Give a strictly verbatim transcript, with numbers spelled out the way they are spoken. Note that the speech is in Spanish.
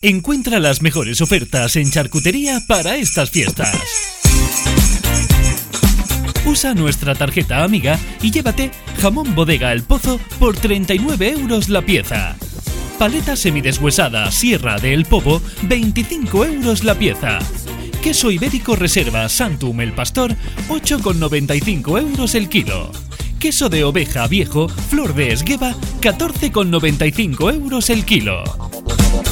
Encuentra las mejores ofertas en charcutería para estas fiestas. Usa nuestra tarjeta amiga y llévate jamón Bodega El Pozo por treinta y nueve euros la pieza. Paleta semideshuesada Sierra de El Pobo, veinticinco euros la pieza. Queso ibérico Reserva Santum El Pastor, ocho con noventa y cinco euros el kilo. Queso de oveja viejo Flor de Esgueva, catorce con noventa y cinco euros el kilo.